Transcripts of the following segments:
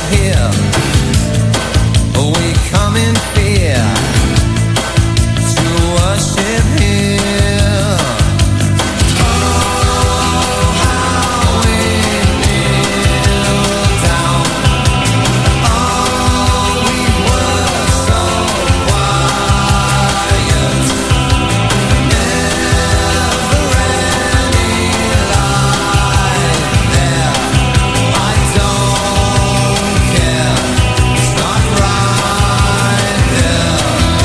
here. We come in fear to worship here. Oh, how we kneel down. Oh, we were so quiet. Never any light there. I don't care. It's not right there.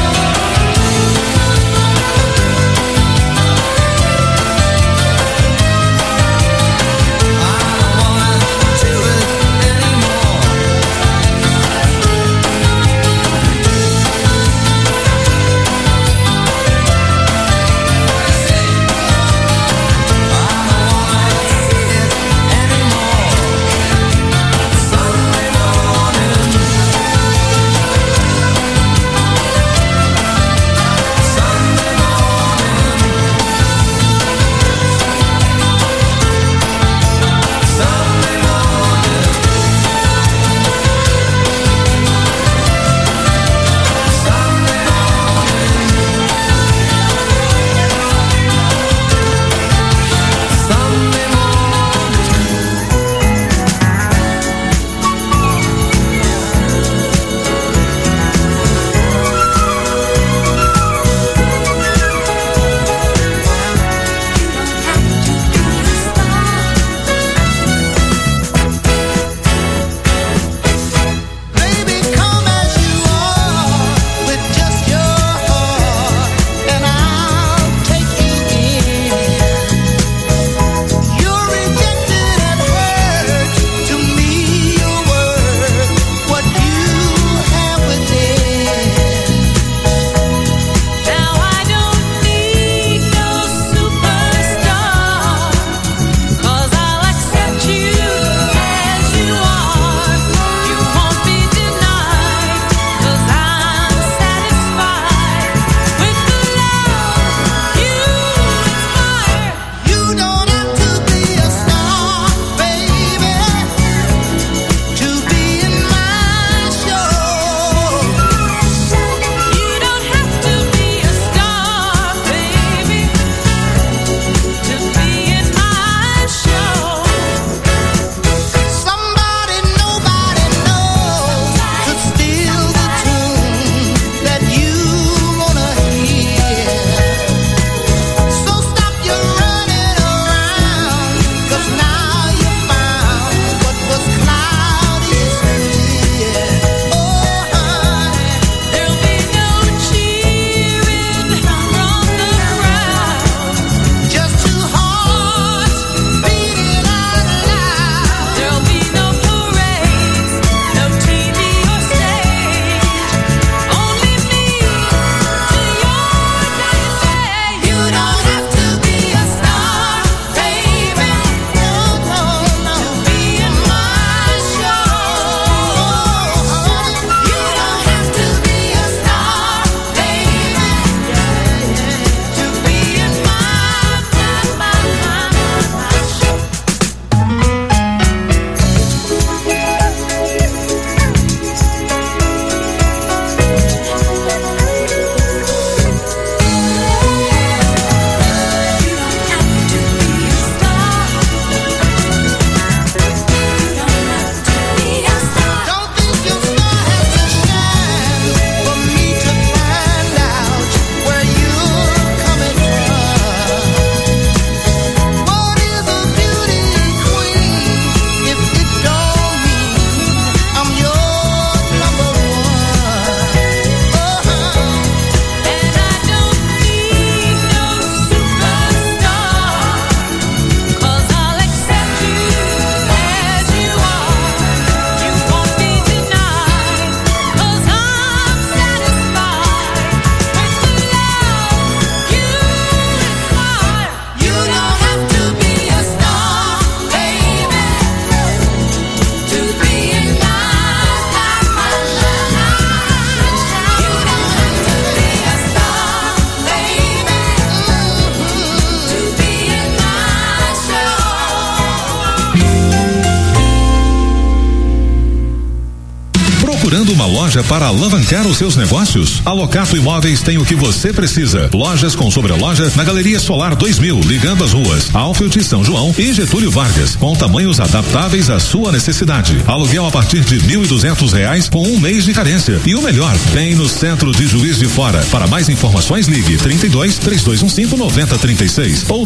Procurando uma loja para alavancar os seus negócios? A Locato Imóveis tem o que você precisa. Lojas com sobreloja na Galeria Solar 2000, ligando as ruas Alfield, São João e Getúlio Vargas, com tamanhos adaptáveis à sua necessidade. Aluguel a partir de R$1.200 com 1 mês de carência. E o melhor, tem no centro de Juiz de Fora. Para mais informações, ligue 32-3215-9036 ou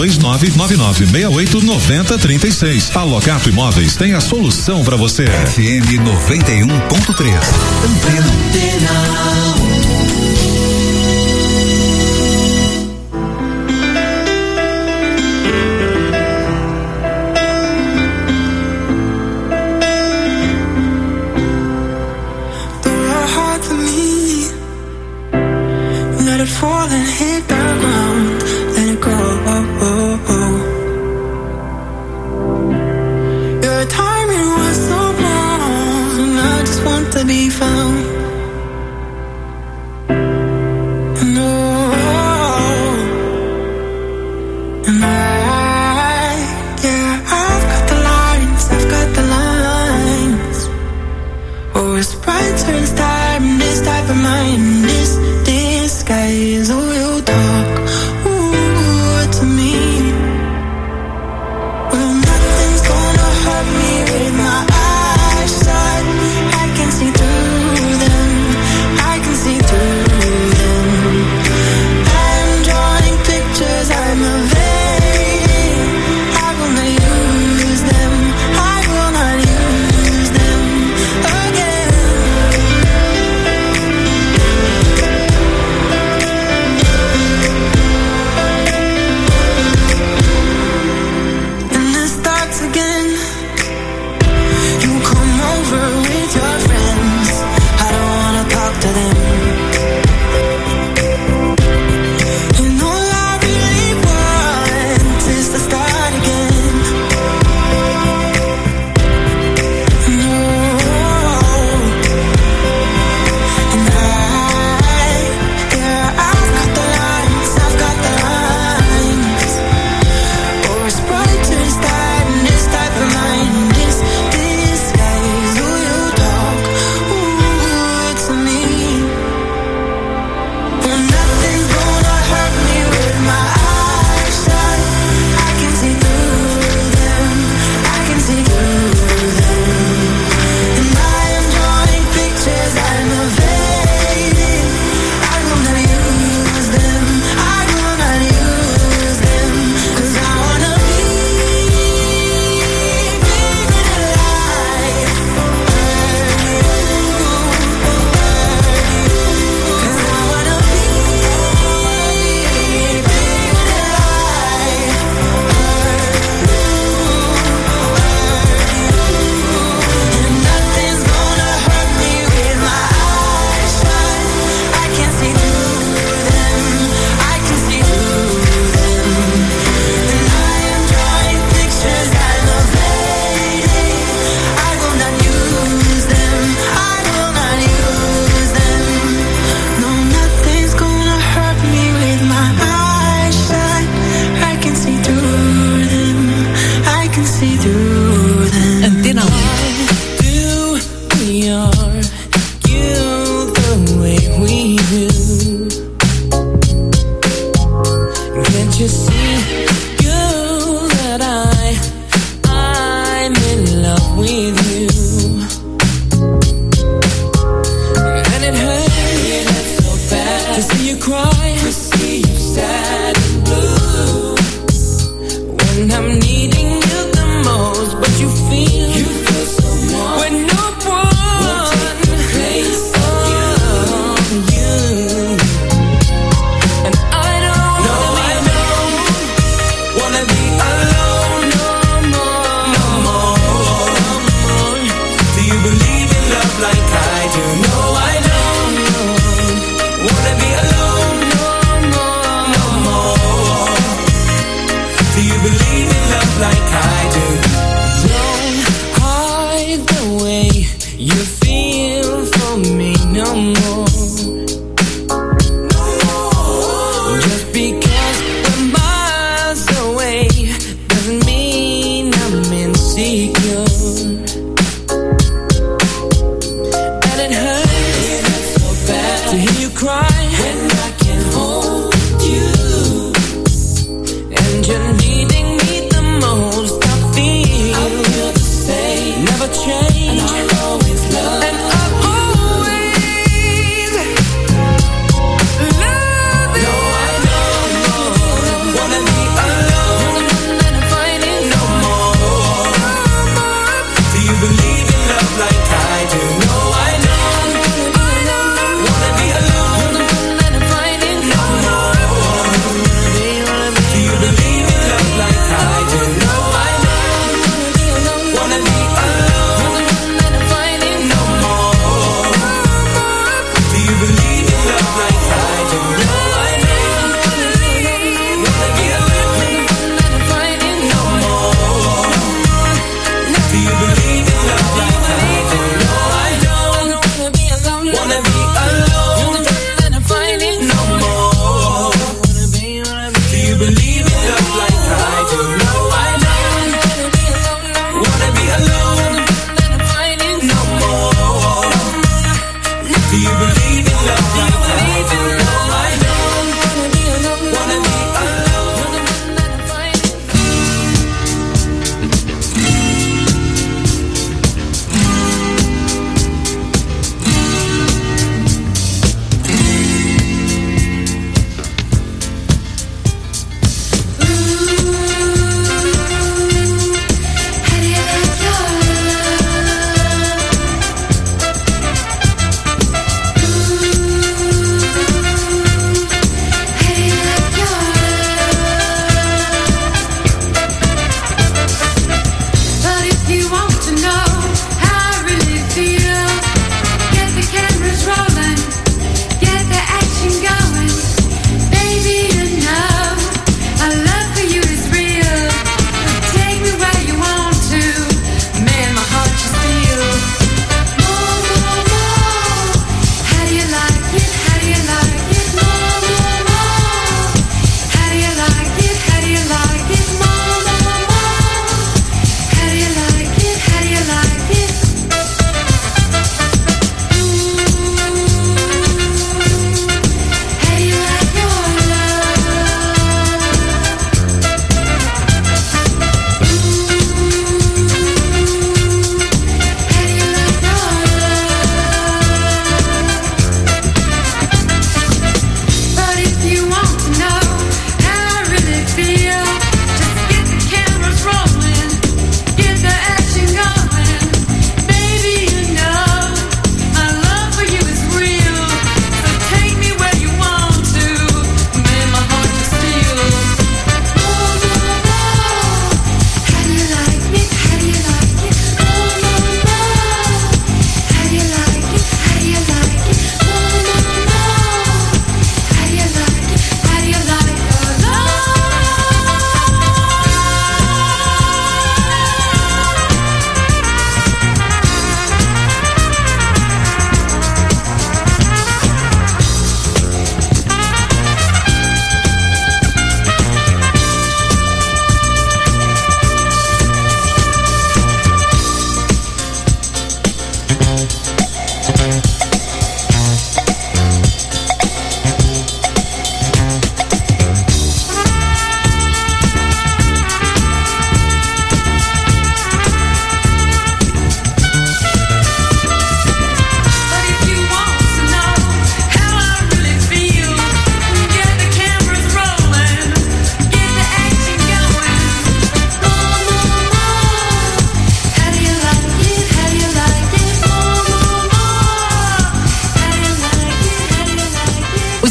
32-99968-9036. A Locato Imóveis tem a solução para você. FM 91.3. Antena. Fall and hit the ground, let it go. Your timing was so wrong, and I just want to be found. And I've got the lines. Oh, it's bright turns dark, and this type of mind, this disguise, oh, you talk, ooh, to me. Well, nothing's gonna hurt me with my eyes shut. I can see through them, I can see through them. I'm drawing pictures, I'm evading. I will not use them, I will not use them again. Again, you come over with your friends. I don't wanna talk to them. And all I really want is to start again. No, and I've got the lines, I've got the lines. Or it's bright to start. This type of mind, this disguise, who you talk, ooh, to me. Well, nothing's gonna hurt me with my eyes shut. I can see through them, I can see through them. And I am drawing pictures, I'm evading. I will not use them, I will not use them. 'Cause I wanna be Antena 1. You see, you that I'm in love with you, and it hurts so bad to see you cry, to see you sad and blue, when I'm needing you the most, but you feel so warm when no one place on you.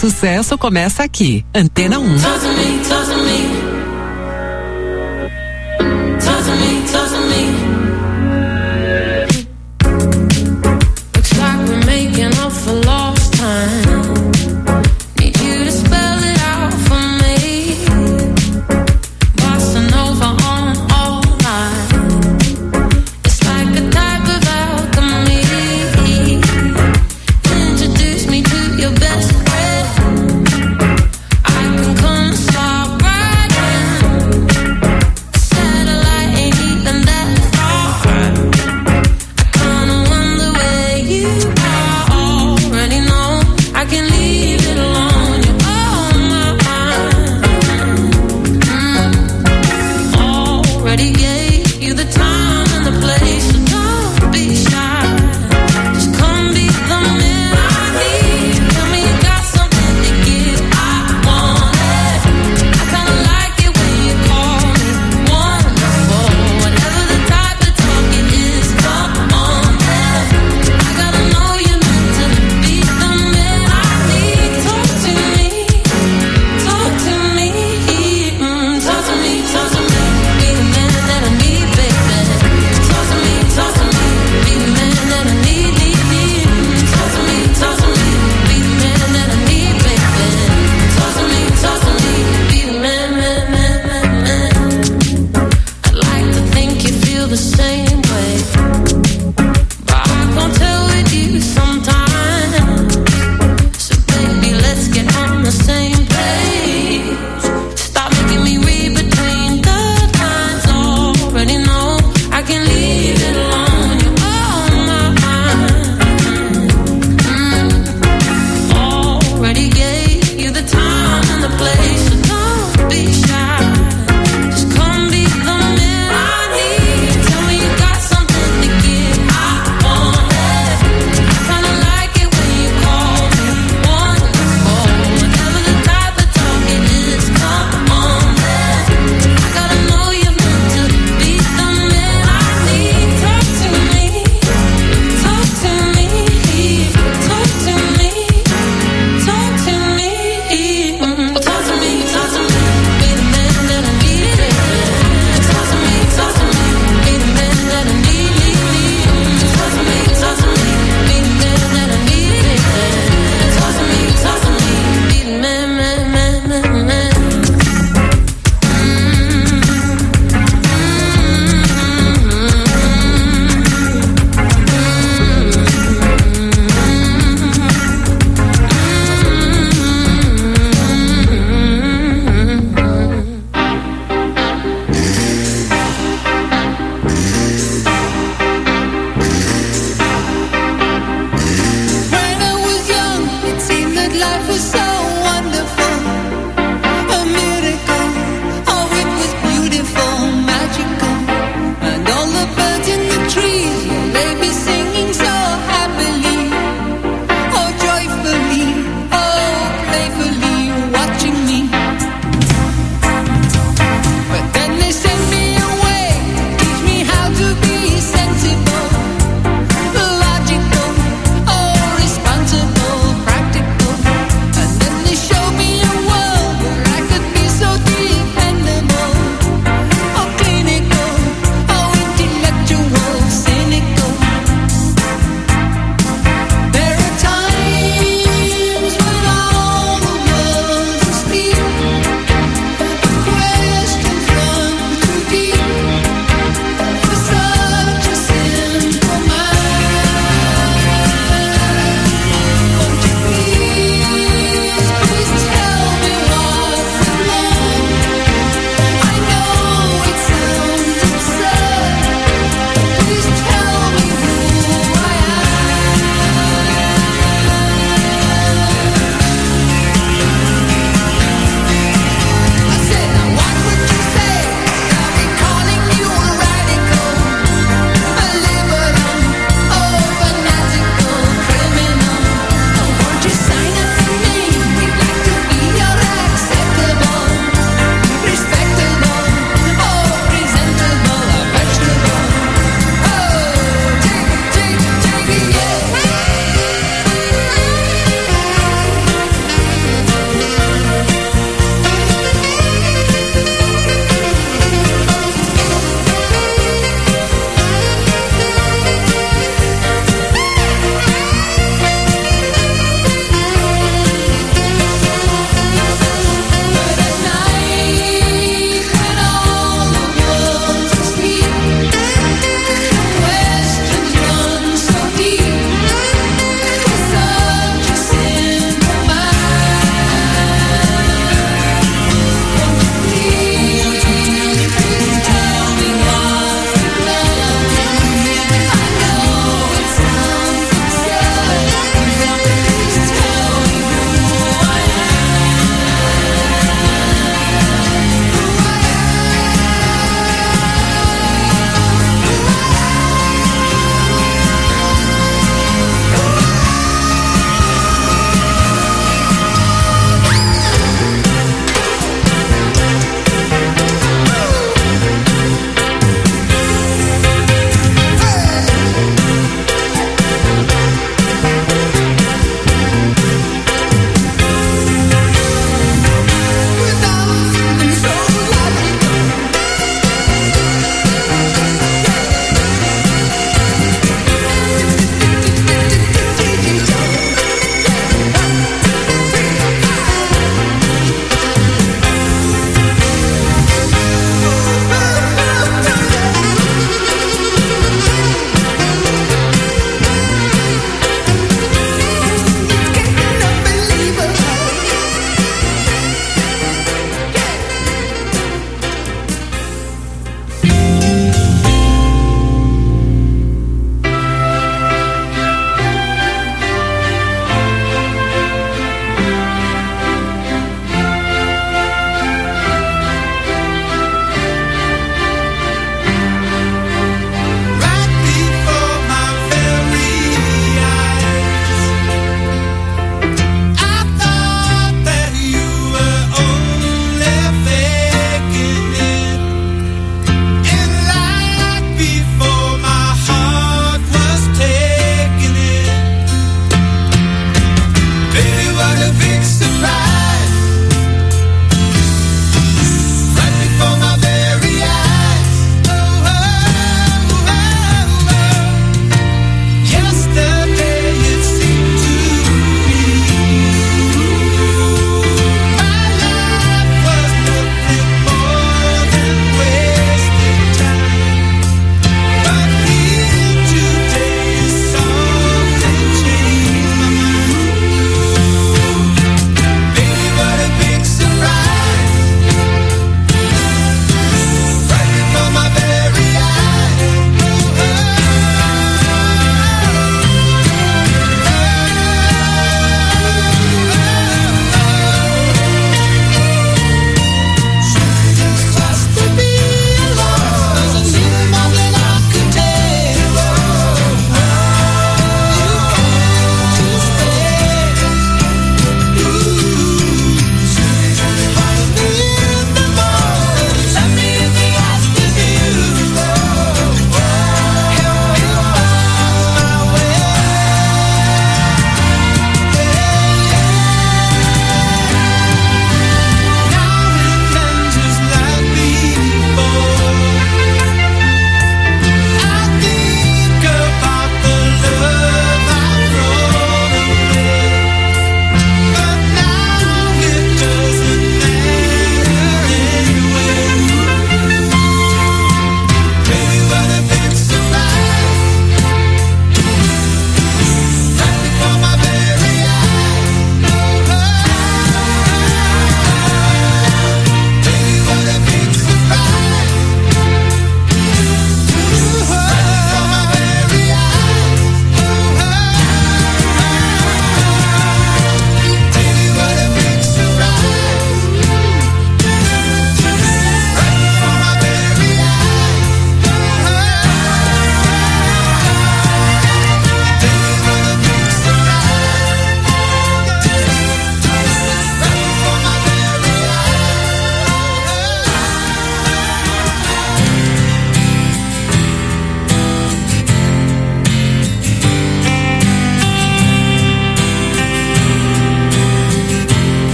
sucesso começa aqui. Antena 1. Looks like we're making up for lost time. Need you to spell it out for me. Bossa Nova on all night. It's like a type of alchemy. Introduce me to your best friend. I can come stop right now. Satellite ain't even that far. I kinda wonder where you are. Already know I can leave it alone. You're on my mind. Already gave you the time and the place, so don't be shy. Just come be the man I need. Tell me you got something to give. I want it. I kinda like it when you call me wonderful. Whatever the type of talk it is, come on now. I gotta know you're meant to be the man I need. Talk to me, talk to me, talk to me, talk to me. Be the man that I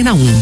Antena 1.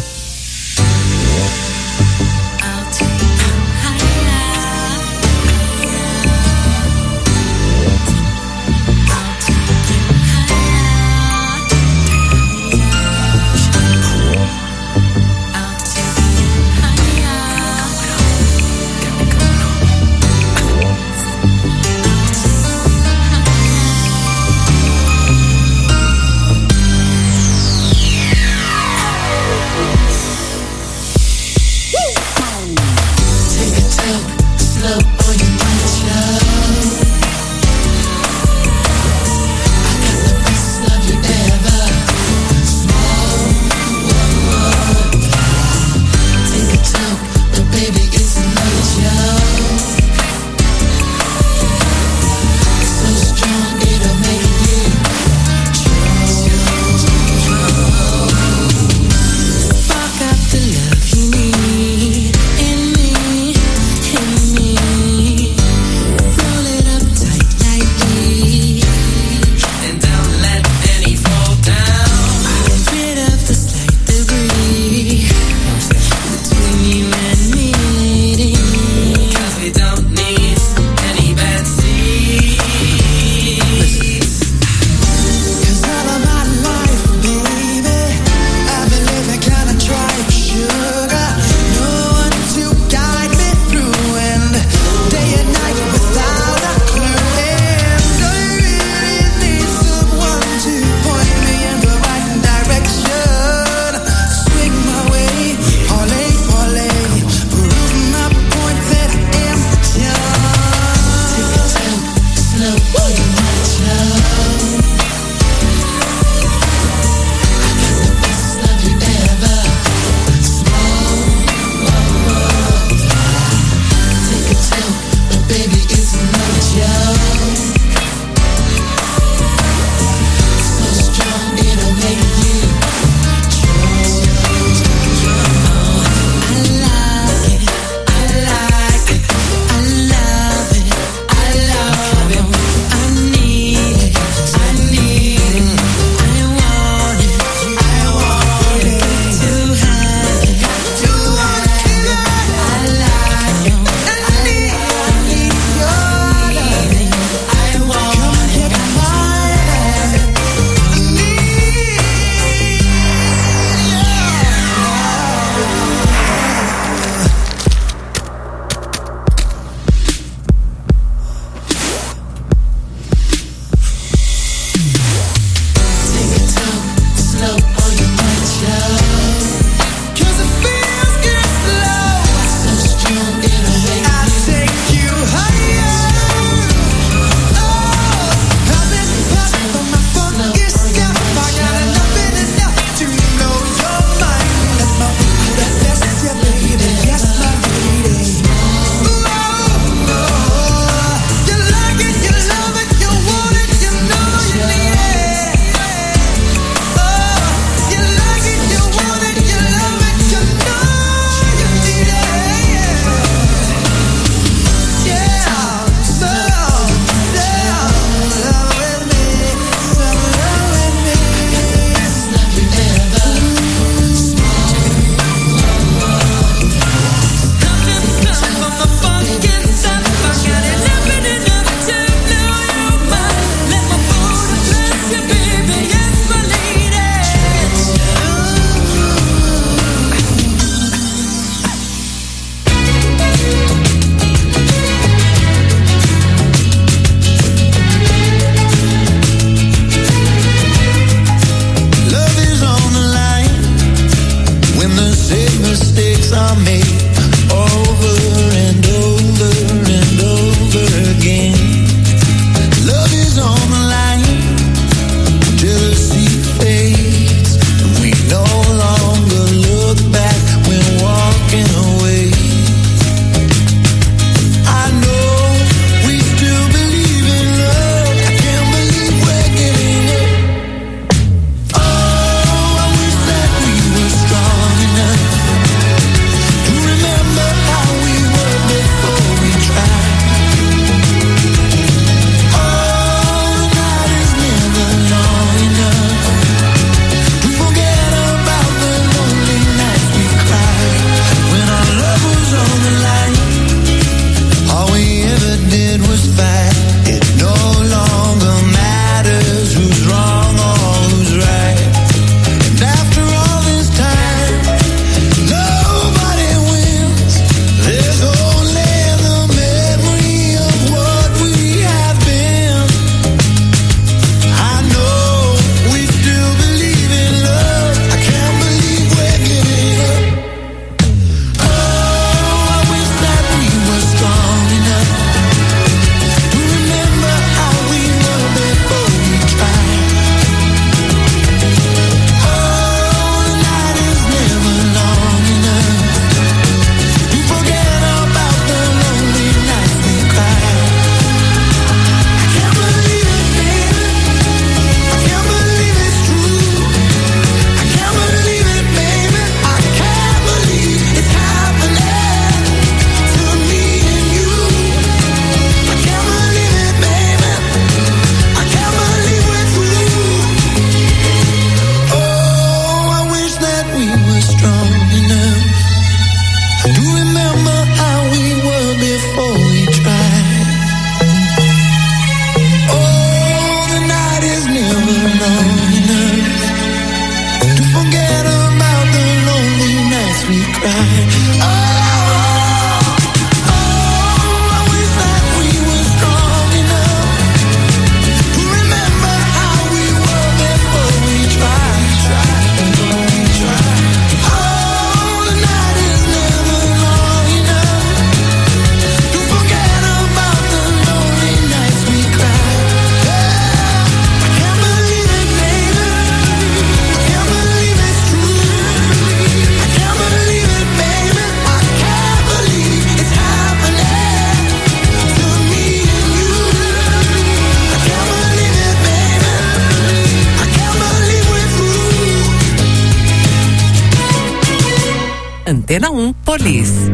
To remember Antena 1 Police.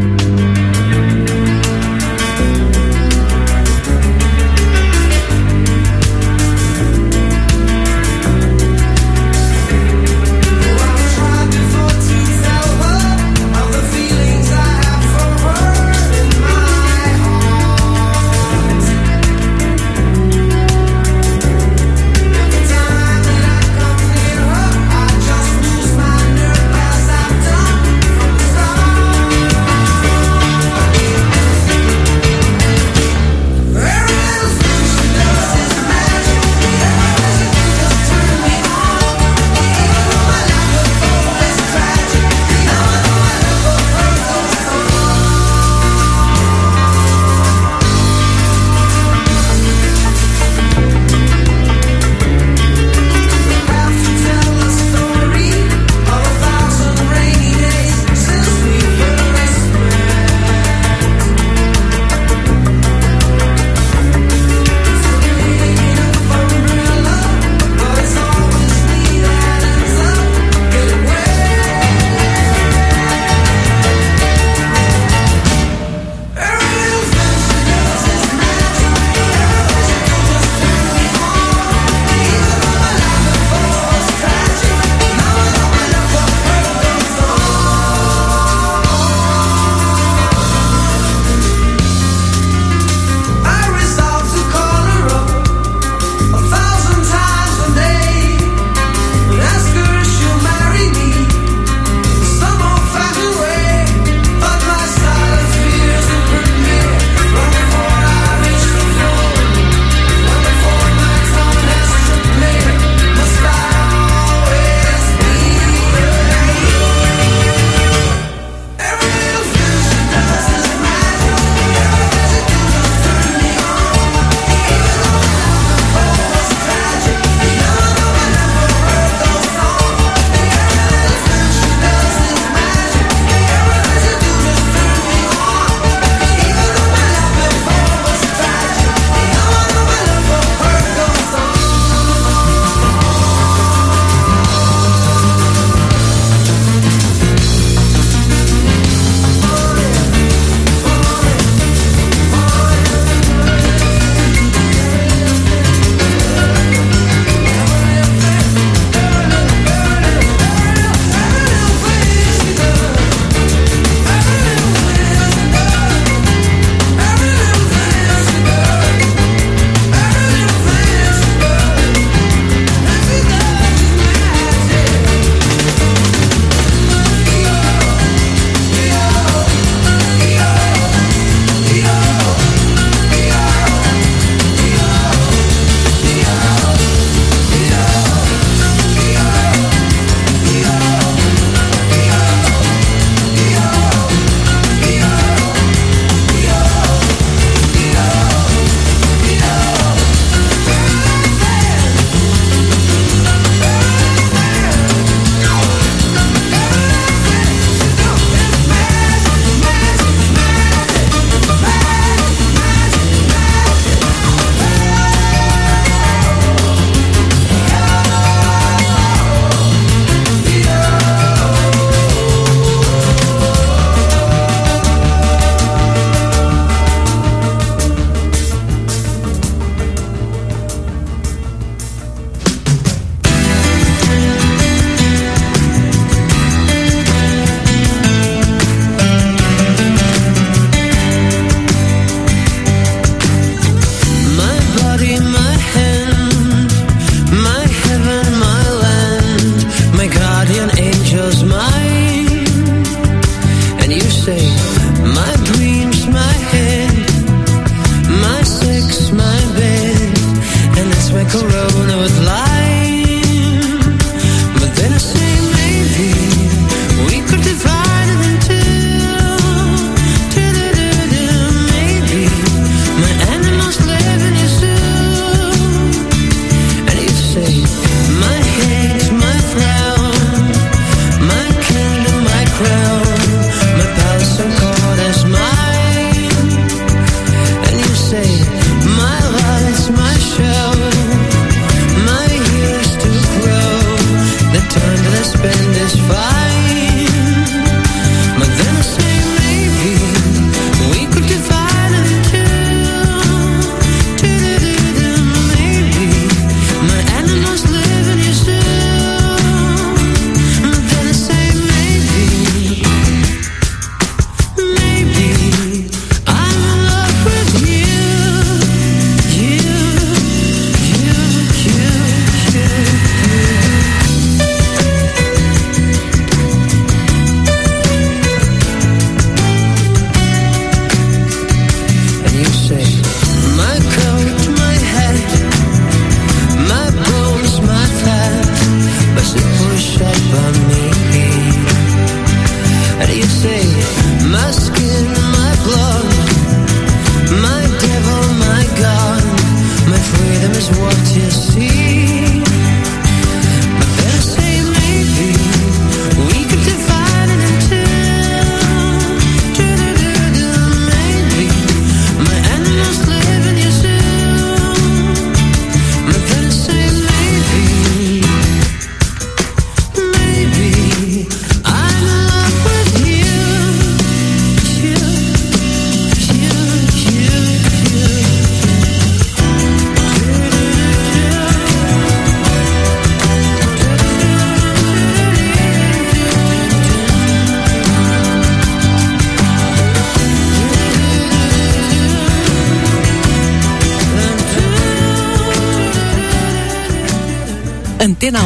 My my skin, my blood, my devil, my God, my freedom is what you see. But then I say maybe we could divide it in two. Maybe my animals live in your zoo. But then I say maybe I'm in love with you. Antena 1.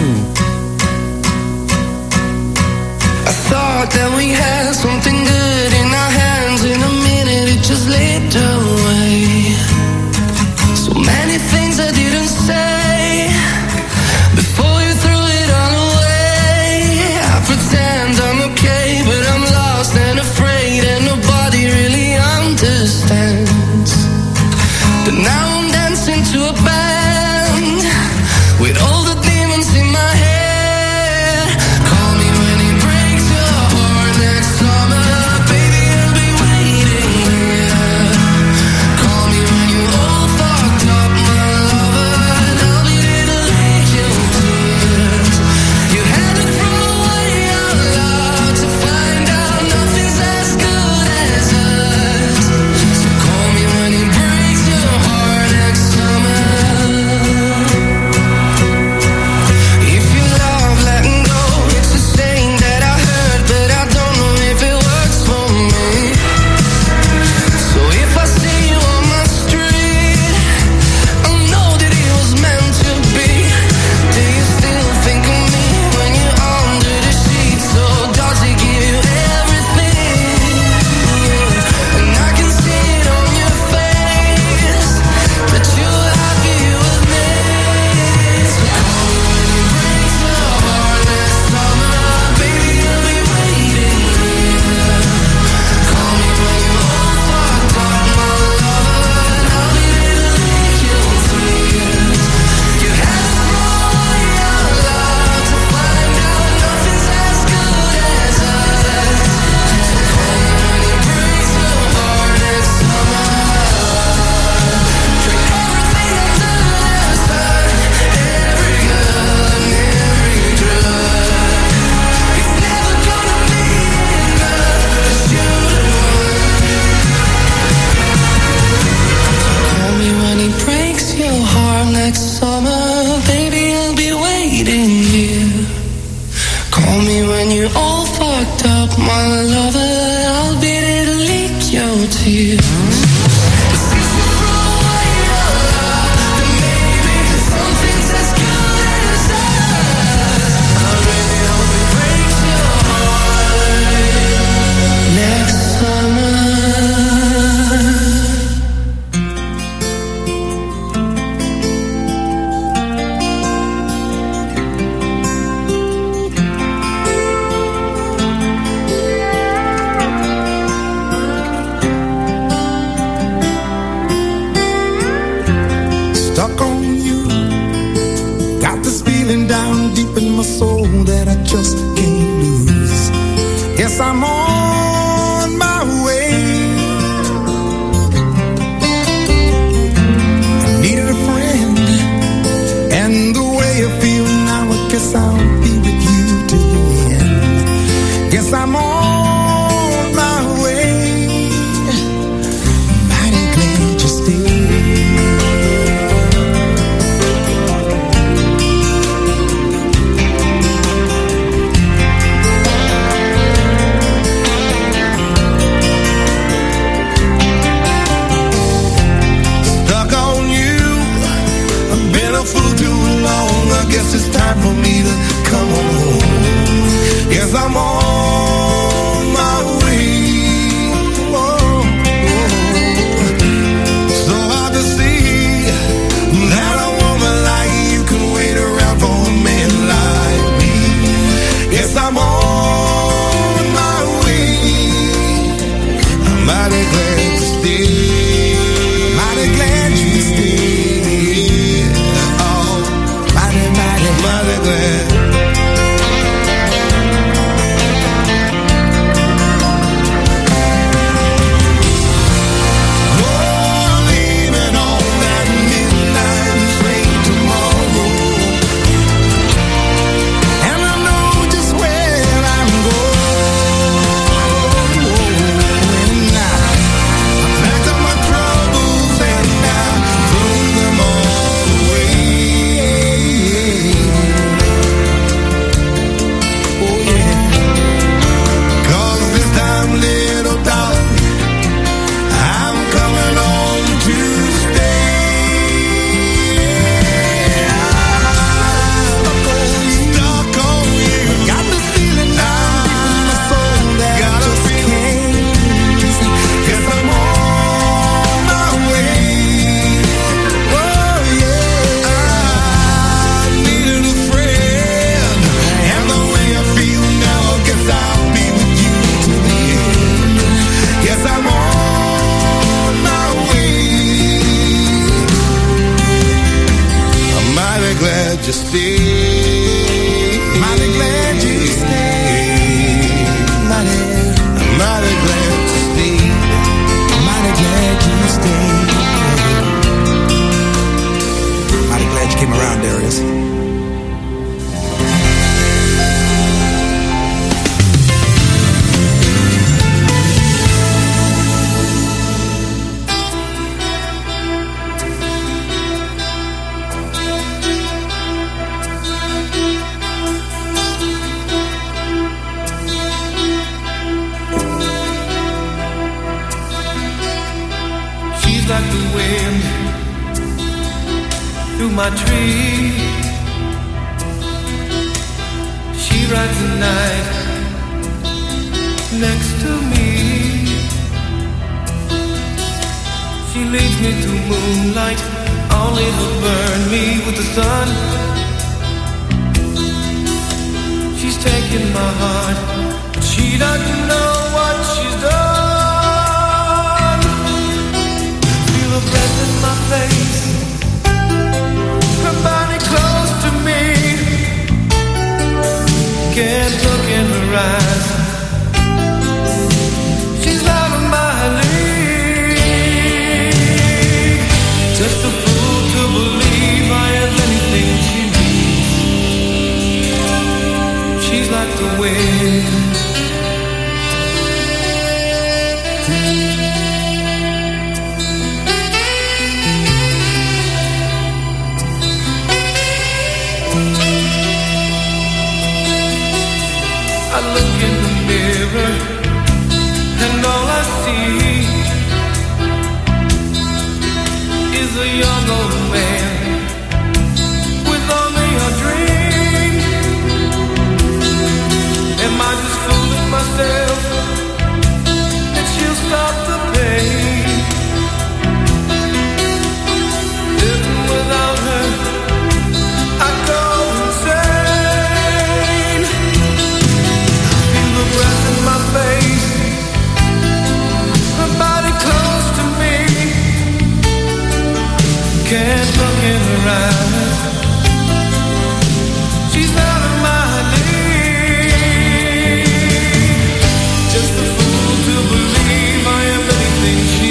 I thought that we had something good in our hands. In a minute it just slipped away. So many things I didn't say before you threw it all away. I pretend I'm okay, but I'm lost and afraid, and nobody really understands. But now I'm dancing to a band with all the demons in my head. Call me when it breaks your heart next you stayed. Mighty glad you stayed. Mighty glad you stayed. Mighty glad you stayed. Mighty glad you came around, Darius. Like the wind through my tree, she rides the night next to me. She leads me through moonlight, only to burn me with the sun. She's taking my heart, but she doesn't know what she's done. Her breath in my face, her body close to me. Can't look in her eyes, she's out of my league. Just a fool to believe I have anything she needs. She's like the wind. I look in the mirror and all I see is a young old man with only a dream. Am I just fooling myself that she'll stop the pain? Living without her, I go insane. Breath in my face, her body close to me. Can't look in her eyes, she's out of my league. Just a fool to believe I am anything she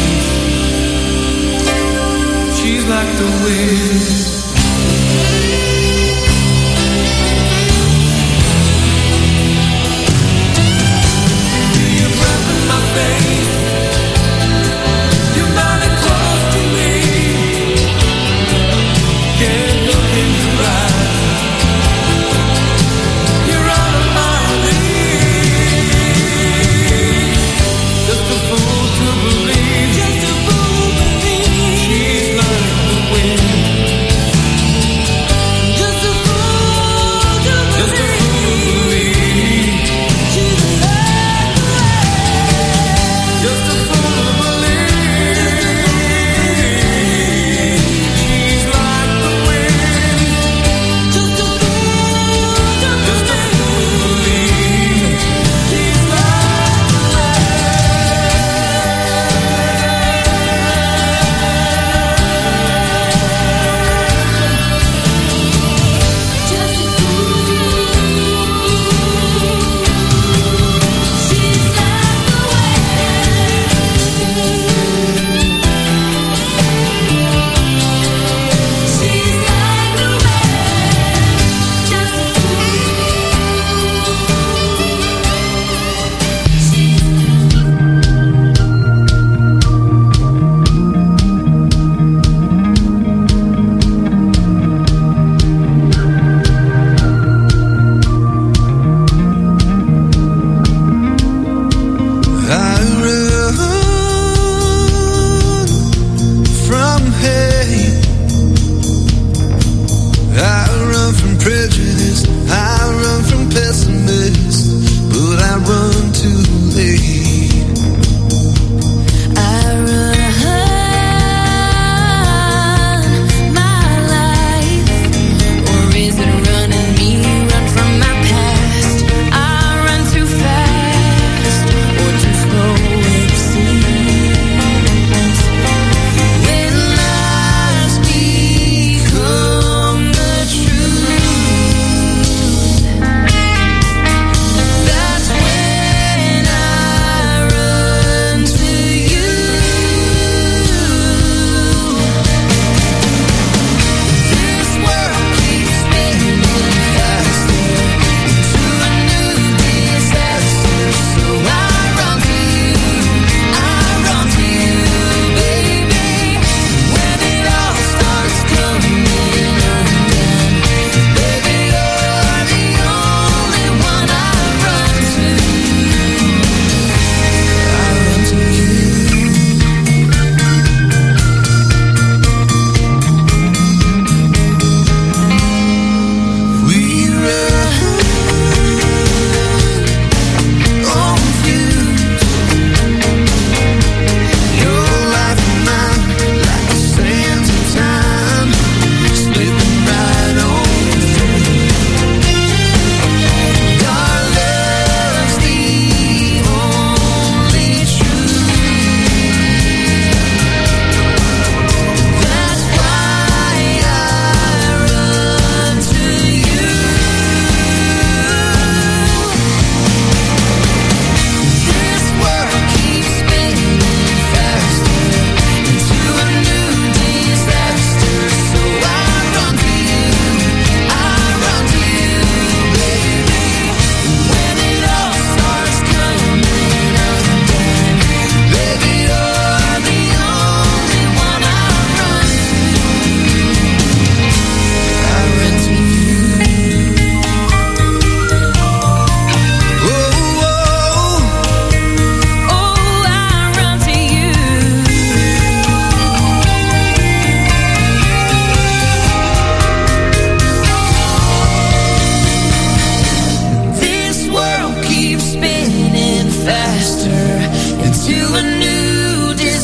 needs. She's like the wind. Your body close to me. Can't look in your eyes. You're out of my league. Just a fool to believe. Just a fool to believe. She's like the wind.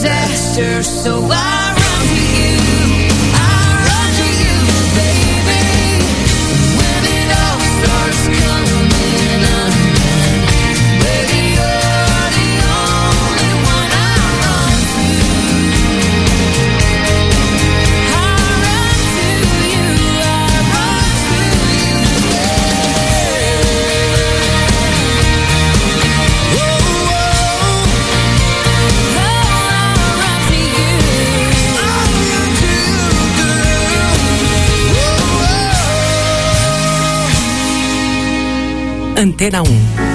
disaster, so I run to you. I run to you, baby. When it all starts coming undone, baby, you're the only one I run to. I run to you, I run to you, Antena 1.